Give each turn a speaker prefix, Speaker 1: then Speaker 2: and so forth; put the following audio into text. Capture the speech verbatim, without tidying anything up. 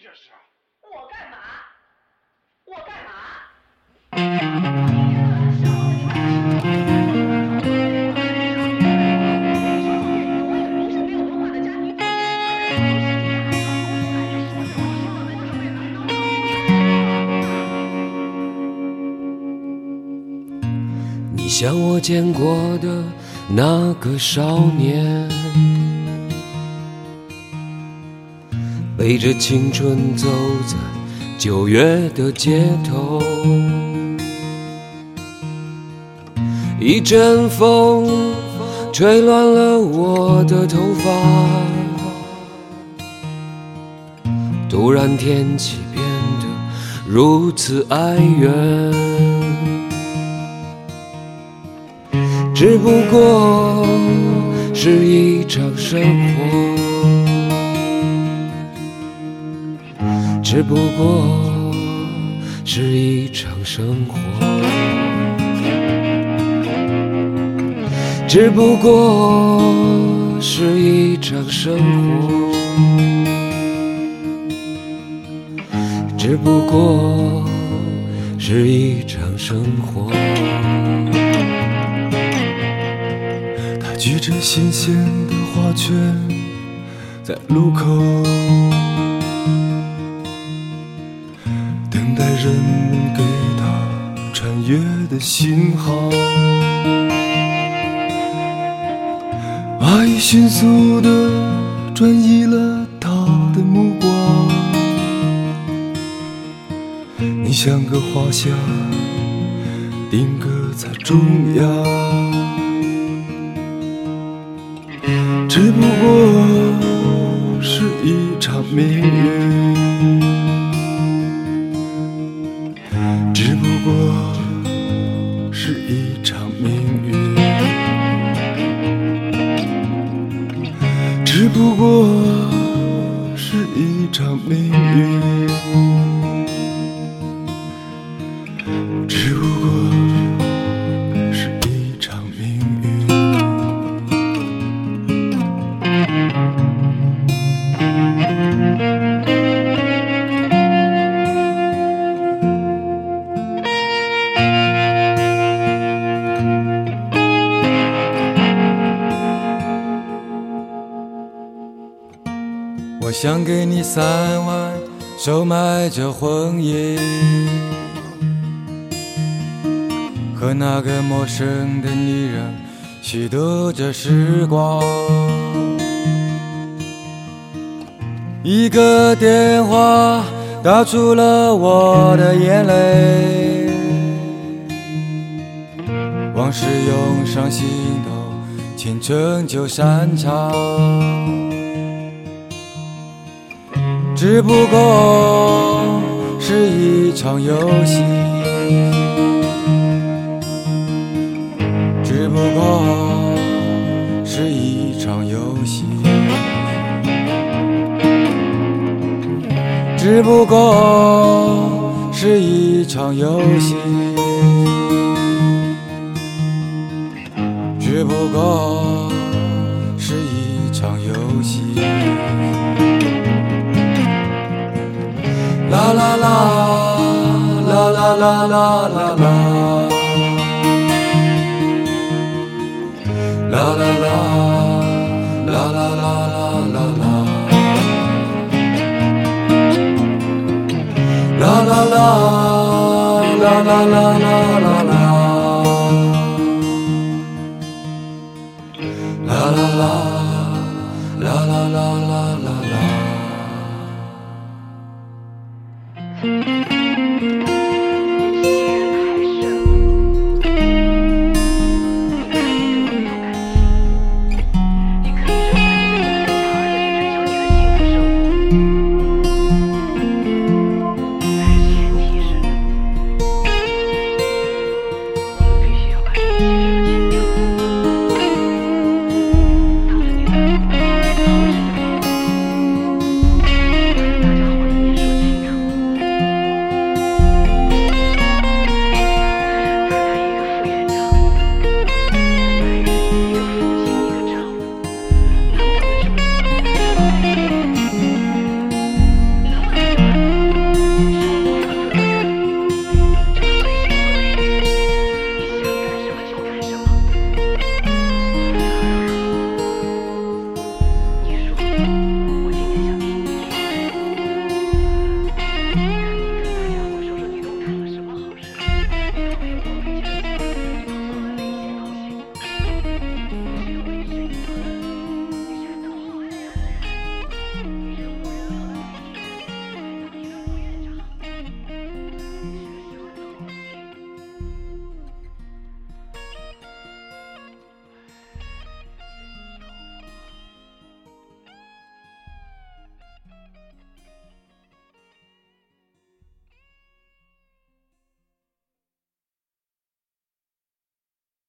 Speaker 1: 这是？
Speaker 2: 我干嘛？我干嘛？
Speaker 3: 你像我见过的那个少年，背着青春走在九月的街头，一阵风吹乱了我的头发，突然天气变得如此哀怨，只不过是一场生活，只不过是一场生活，只不过是一场生活，只不过是一场生活。
Speaker 4: 他举着新鲜的花圈在路口等待人们给他穿越的信号，爱已迅速地转移了他的目光，你像个画像定格在中央，只不过是一场命运，只不过是一场命运，只不过是一场命运，只不过是一场命运。
Speaker 5: 我想给你三万，收买着婚姻，和那个陌生的女人虚度着时光。一个电话打出了我的眼泪，往事涌上心头，青春就散场。只不过是一场游戏，只不过是一场游戏，只不过是一场游戏，只不过是一场游戏。啦啦啦啦啦啦啦啦啦，啦啦啦啦啦啦啦啦啦，啦啦啦啦啦啦啦啦啦。